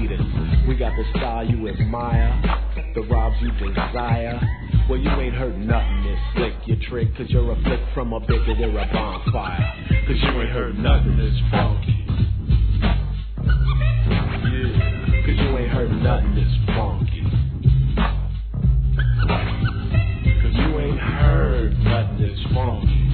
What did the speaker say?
leaders. We got the style you admire, the robs you desire. Well, you ain't heard nothing this slick, you trick, cause you're a flick from a bit that we're a bonfire. Cause you ain't heard nothing this funky. Yeah, cause you ain't heard nothing this funky. Cause you ain't heard nothing this funky.